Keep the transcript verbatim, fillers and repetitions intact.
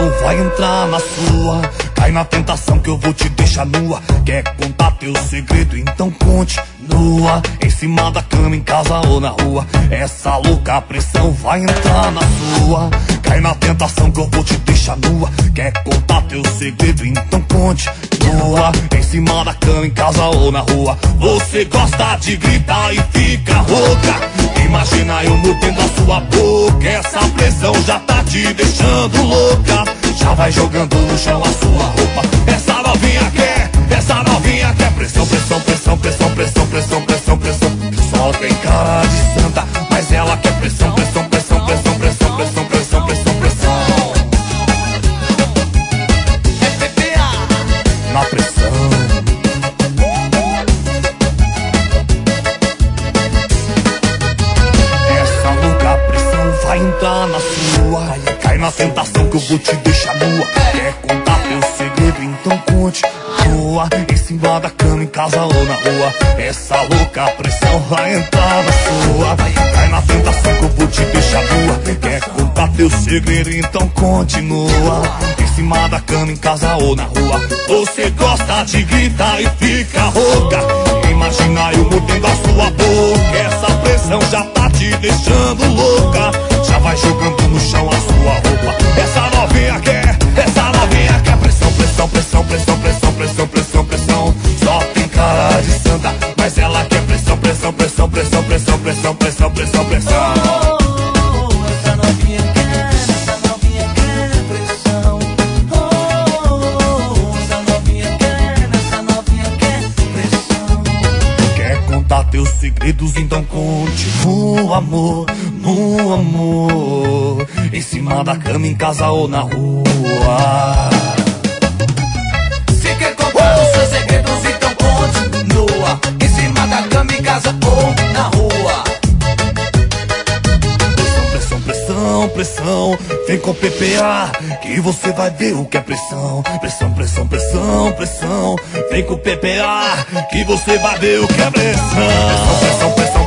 pressão vai entrar na sua. Cai na tentação que eu vou te deixar nua. Quer contar teu segredo? Então conte nua. Em cima da cama, em casa ou na rua. Essa louca pressão vai entrar na sua. Cai na tentação que eu vou te deixar nua. Quer contar teu segredo? Então conte nua. Em cima da cama, em casa ou na rua. Você gosta de gritar e fica rouca. Imagina eu mordendo a sua boca. Essa pressão já tá te deixando louca. Já vai jogando no chão a sua roupa. Essa novinha quer, essa novinha quer pressão, pressão, pressão, pressão, pressão, pressão, pressão, pressão. Só tem cara de santa, mas ela quer pressão, pressão, pressão, pressão, pressão, pressão, pressão, pressão, pressão. É P P A na pressão. Essa louca pressão vai entrar na sua. Cai na tentação que eu vou te deixar nua. Quer contar teu segredo? Então conte nua. Em cima da cama, em casa ou na rua. Essa louca pressão vai entrar na sua. Cai na tentação que eu vou te deixar nua. Quer contar teu segredo? Então continua. Em cima da cama, em casa ou na rua. Você gosta de gritar e fica rouca. Imagina eu mordendo a sua boca. Essa pressão já tá te deixando louca. Já vai jogando no chão a sua roupa. Essa novinha quer, essa novinha quer pressão, pressão, pressão, pressão, pressão, pressão, pressão, pressão. Só tem cara de santa, mas ela quer pressão, pressão, pressão, pressão, pressão, pressão, pressão, pressão, pressão. Essa novinha quer, essa novinha quer pressão. Oh, essa novinha quer, essa novinha quer pressão. Quer contar teus segredos? Então conte no amor, no amor. Em cima da cama, em casa ou na rua. Se quer contar os seus segredos, então conte nua. Em cima da cama, em casa ou na rua. Pressão, pressão, pressão, vem com P P A que você vai ver o que é pressão. Pressão, pressão, pressão, pressão, vem com P P A que você vai ver o que é pressão. Pressão, pressão, pressão.